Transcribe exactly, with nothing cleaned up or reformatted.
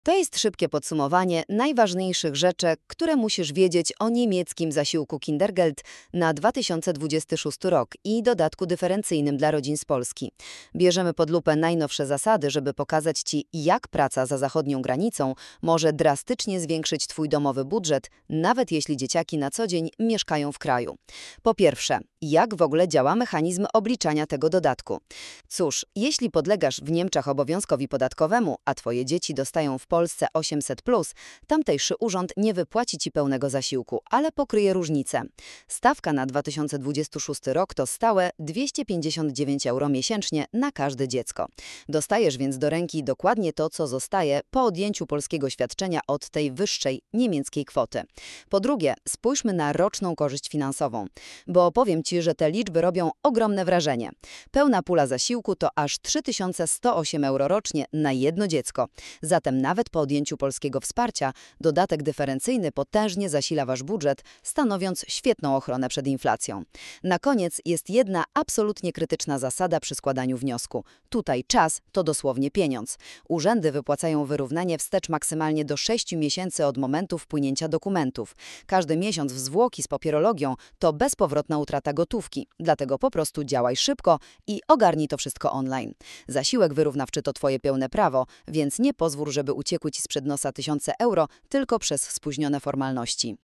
To jest szybkie podsumowanie najważniejszych rzeczy, które musisz wiedzieć o niemieckim zasiłku Kindergeld na dwa tysiące dwudziesty szósty rok i dodatku dyferencyjnym dla rodzin z Polski. Bierzemy pod lupę najnowsze zasady, żeby pokazać Ci, jak praca za zachodnią granicą może drastycznie zwiększyć Twój domowy budżet, nawet jeśli dzieciaki na co dzień mieszkają w kraju. Po pierwsze, jak w ogóle działa mechanizm obliczania tego dodatku? Cóż, jeśli podlegasz w Niemczech obowiązkowi podatkowemu, a Twoje dzieci dostają w Polsce osiemset plus, tamtejszy urząd nie wypłaci Ci pełnego zasiłku, ale pokryje różnicę. Stawka na dwa tysiące dwudziesty szósty rok to stałe dwieście pięćdziesiąt dziewięć euro miesięcznie na każde dziecko. Dostajesz więc do ręki dokładnie to, co zostaje po odjęciu polskiego świadczenia od tej wyższej niemieckiej kwoty. Po drugie, spójrzmy na roczną korzyść finansową, bo powiem Ci, że te liczby robią ogromne wrażenie. Pełna pula zasiłku to aż trzy tysiące sto osiem euro rocznie na jedno dziecko. Zatem nawet po odjęciu polskiego wsparcia, dodatek dyferencyjny potężnie zasila Wasz budżet, stanowiąc świetną ochronę przed inflacją. Na koniec jest jedna absolutnie krytyczna zasada przy składaniu wniosku. Tutaj czas to dosłownie pieniądz. Urzędy wypłacają wyrównanie wstecz maksymalnie do sześciu miesięcy od momentu wpłynięcia dokumentów. Każdy miesiąc w zwłoki z papierologią to bezpowrotna utrata gotówki, dlatego po prostu działaj szybko i ogarnij to wszystko online. Zasiłek wyrównawczy to Twoje pełne prawo, więc nie pozwól, żeby uciekły Ci sprzed nosa tysiące euro tylko przez spóźnione formalności.